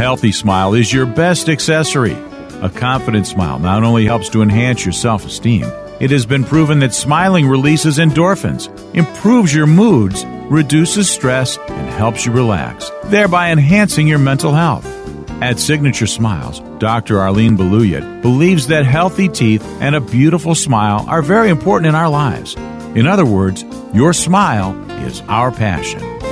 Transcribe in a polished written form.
healthy smile is your best accessory. A confident smile not only helps to enhance your self-esteem, it has been proven that smiling releases endorphins, improves your moods, reduces stress, and helps you relax, thereby enhancing your mental health. At Signature Smiles, Dr. Arlene Beluyet believes that healthy teeth and a beautiful smile are very important in our lives. In other words, your smile is our passion.